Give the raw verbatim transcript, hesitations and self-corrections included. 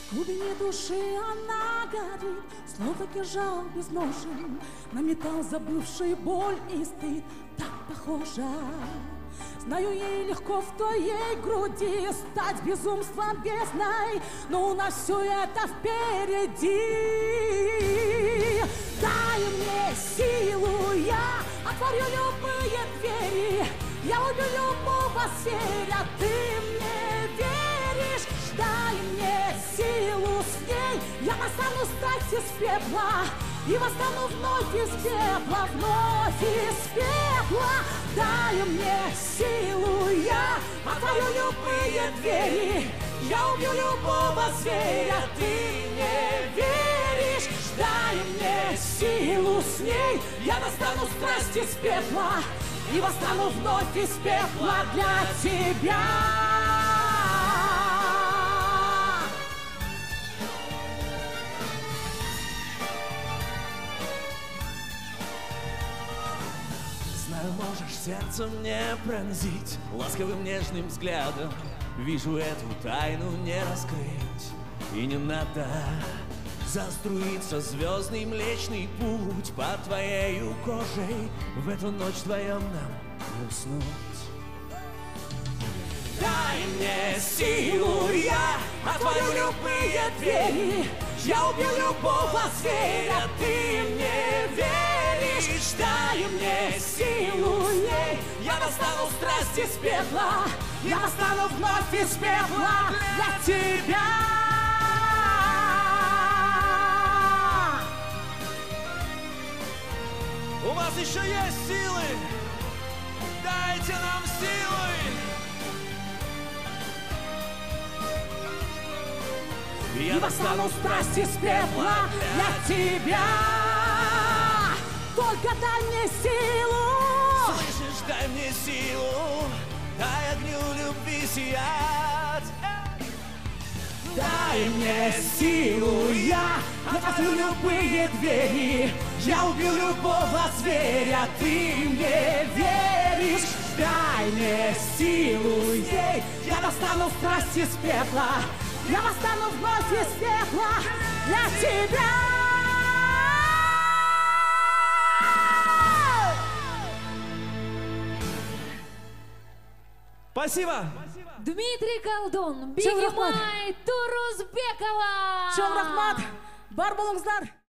В глубине души она горит, словно кинжал безножен, на металл забывший боль и стыд так похожа. Знаю, ей легко в твоей груди стать безумством бездной, но у нас все это впереди. Дай мне силу, я отворю любые двери, я убью любого зверя, ты мне веришь? Дай мне силу, с ней я достану страсть из пепла и восстану вновь из пепла, вновь из пепла. Дай мне силу, я отворю любые двери, я убью любого зверя, ты мне веришь? Дай мне силу, с ней я достану страсть из пепла и восстану вновь из пепла для тебя. Знаю, можешь сердце мне пронзить ласковым нежным взглядом. Вижу, эту тайну не раскрыть, и не надо. Заструится звездный млечный путь под твоею кожей, в эту ночь вдвоем нам не уснуть. Дай мне силу, я отворю любые двери, я убью любого зверя, ты мне веришь? Дай мне силу, ей я достану страсть из пепла, я достану вновь из пепла для тебя. У вас еще есть силы? Дайте нам силы! Я достану страсть из пепла для тебя. Только дай мне силу. Слышишь, дай мне силу, дай огню любви сиять. Дай мне силу, я отворю любые двери, я убью любого зверя, ты мне веришь? Дай мне силу, ей я достану страсть из пепла, я восстану вновь из пепла для тебя. Спасибо! Дмитрий Колдун, Чоң рахмат. Бигимай Турузбекова. Чоң рахмат, бар болыңыздар.